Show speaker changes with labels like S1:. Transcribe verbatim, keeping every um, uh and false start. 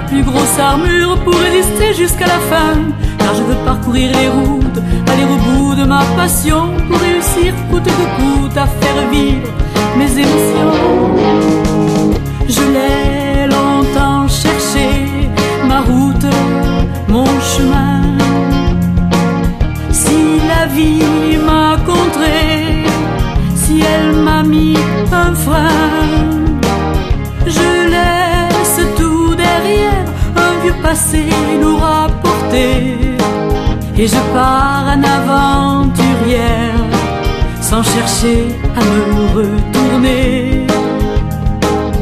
S1: plus grosse armure pour résister jusqu'à la fin. Car je veux parcourir les routes, aller au bout de ma passion, pour réussir coûte que coûte à faire vivre mes émotions. Je l'ai longtemps cherché, ma route, mon chemin. Si la vie m'a contré, si elle m'a mis un frein, je laisse tout derrière, un vieux passé lourd à porter, et je pars en aventurière, sans chercher à me retourner.